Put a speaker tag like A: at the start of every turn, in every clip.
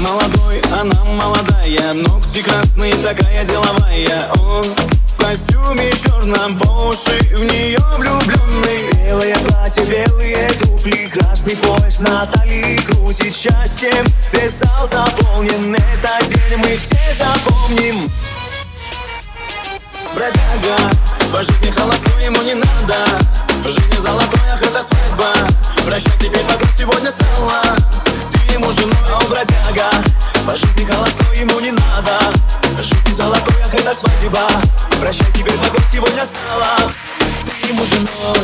A: молодой, она молодая, ногти красные, такая деловая. Он в костюме черном, по уши в нее влюбленный.
B: Белое платье, белые туфли, красный пояс на талии крутит счастьем. Весь зал заполнен, этот день мы все запомним.
A: Бродяга, по жизни холостой, ему не надо. В жизни золотой, ах, это свадьба. Прощай теперь, пока сегодня стала ты ему женой, о, бродяга.
B: По жизни холостой, ему не надо. В жизни золотой, ах, это свадьба. Прощай теперь, пока сегодня стала ты ему женой.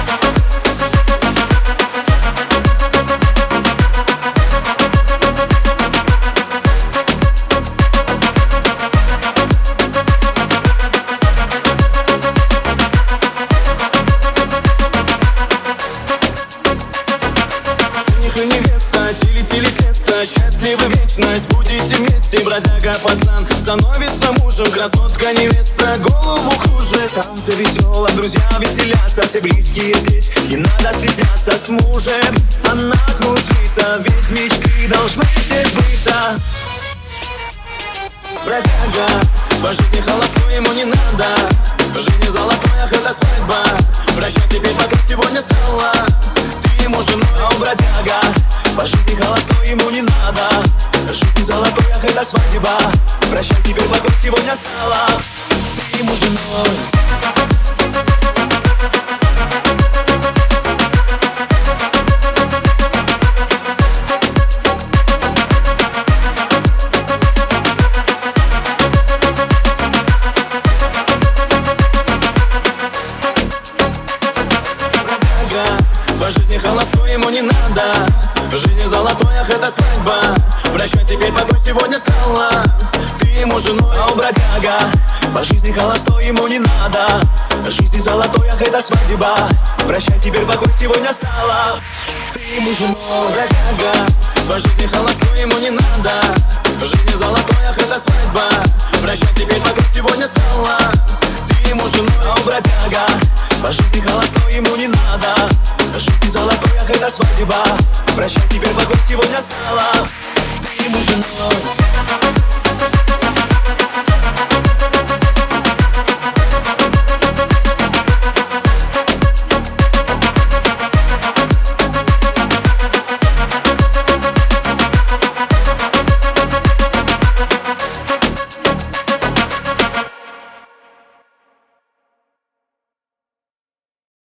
A: Тили-тили тесто, счастливы вечность, будете вместе. Бродяга пацан становится мужем, красотка невеста голову кружит.
B: В танце веселом друзья веселятся, все близкие здесь, не надо стесняться. С мужем она кружится, ведь мечты должны все сбыться.
A: Бродяга, по жизни холостой, ему не надо. В жизни золотой, ах, это свадьба. Прощай теперь, пока сегодня стала ты ему женой, о, бродяга.
B: По жизни холостой, ему не надо. В жизни золотой, ах, это свадьба. Прощай теперь, пока сегодня стала ты ему женой.
A: По жизни холостой, ему не надо. В жизни золотой, ах, это свадьба. Прощай теперь, пока сегодня стала ты ему женой, о, бродяга.
B: По жизни холостой, ему не надо. В жизни золотой, ах, это свадьба. Прощай теперь, пока сегодня стала ты ему женой.
A: Бродяга, по жизни холостой, ему не надо. В жизни золотой, ах, это свадьба. Прощай теперь, пока сегодня стала ты ему женой, о, бродяга.
B: По жизни холостой, ему не надо. В жизни золотой, ах, это свадьба. Прощай теперь, пока сегодня стала ты ему женой.